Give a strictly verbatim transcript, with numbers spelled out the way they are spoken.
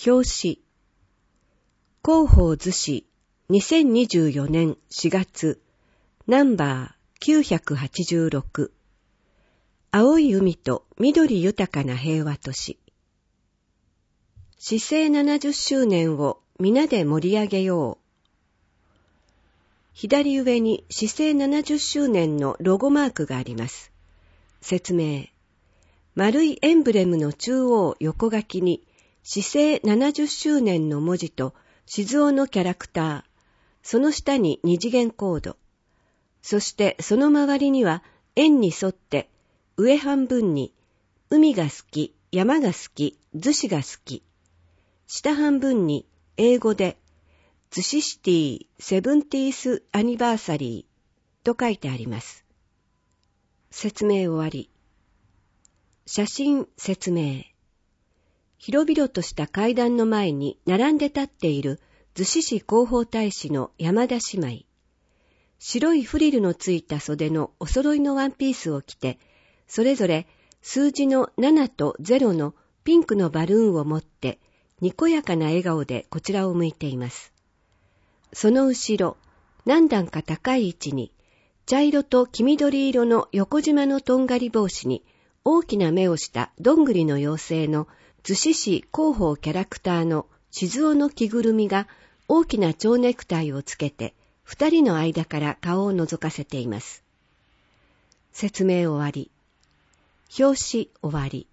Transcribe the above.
表紙。広報図紙にせんにじゅうよねんしがつナンバーきゅうひゃくはちじゅうろく。青い海と緑豊かな平和都市。市政ななじゅっしゅうねんを皆で盛り上げよう。左上に市政ななじゅっしゅうねんのロゴマークがあります。説明。丸いエンブレムの中央横書きに市政ななじゅっしゅうねんの文字と静雄のキャラクター、その下に二次元コード、そしてその周りには円に沿って上半分に海が好き、山が好き、逗子が好き、下半分に英語で逗子シティセブンティースアニバーサリーと書いてあります。説明終わり。写真説明。広々とした階段の前に並んで立っている逗子市広報大使の山田姉妹。白いフリルのついた袖のお揃いのワンピースを着て、それぞれ数字のななとゼロのピンクのバルーンを持って、にこやかな笑顔でこちらを向いています。その後ろ、何段か高い位置に、茶色と黄緑色の横縞のとんがり帽子に、大きな目をしたどんぐりの妖精の逗子市広報キャラクターの静雄の着ぐるみが大きな蝶ネクタイをつけて二人の間から顔を覗かせています。説明終わり。表紙終わり。